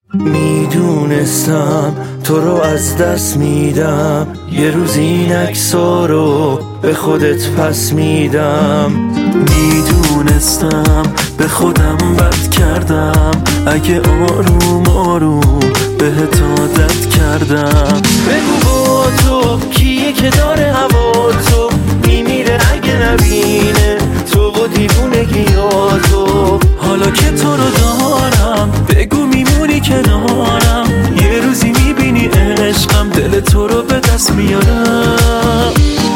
میدونستم تو رو از دست میدم، یه روز این عکس‌ها رو به خودت پس میدم. میدونستم به خودم بد کردم، اگه آروم آروم بهت عادت کردم. بگو با تو کیه که داره هوا تو میمیره اگه نبینه تو و دیوونگیاتو. حالا که تو رو دارم بگو میمونی کنارم، یه روزی میبینی عشقم دل تو رو به دست میارم.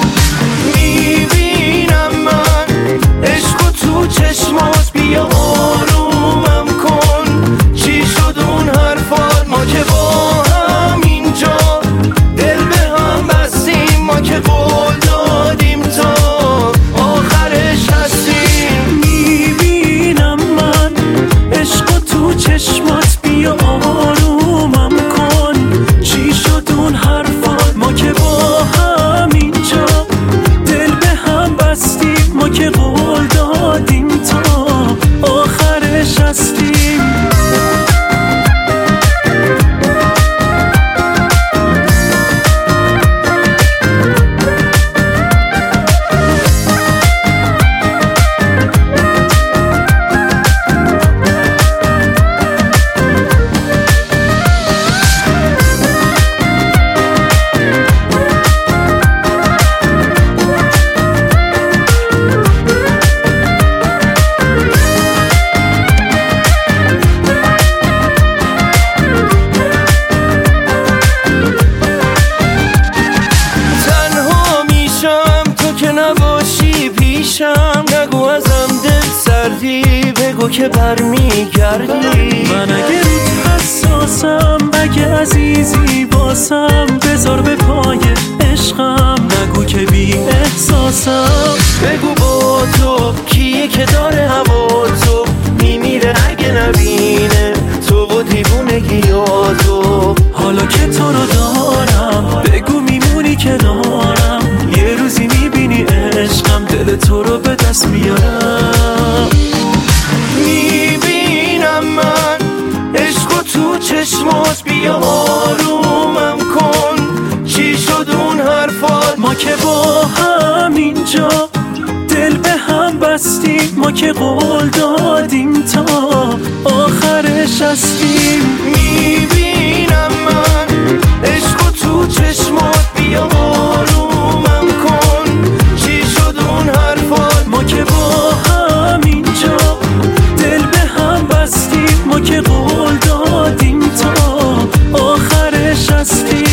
میبینم من عشقو تو چشمات، بیا آرومم کن. چی شد اون حرفات؟ ما که با هم اینجا دل به هم بستیم، ما که قول دادیم تا آخرش هستیم. میبینم من عشقو تو چشمات، بیا آرومم کن. چی شد اون حرفات؟ ما که با هم اینجا دل به هم بستیم، ما که قول دادیم تا آخرش هستیم. نگو ازم دل سردی، بگو که برمیگردی. من اگه روت حساسم، اگه عزیزی باسم، بذار به پای عشقم، نگو که بی احساسم. بگو با تو کیه که داره هوا تو میمیره اگه نبینه تو و دیوونگیاتو. حالا که تو رو دارم بگو میمونی کنارم، یه روزی میبینی عشقم دل تو رو به دست میارم. میبینم من عشقو تو چشمات، بیا آرومم کن. چی شد اون حرفات؟ ما که با هم اینجا دل به هم بستیم، ما که قول دادیم تا آخرش هستیم. میبینم من عشقو تو چشمات، بیا آرومم کن. چی شد اون حرفات؟ ما که با هم اینجا دل به هم بستیم، ما که قول دادیم تا آخرش هستیم.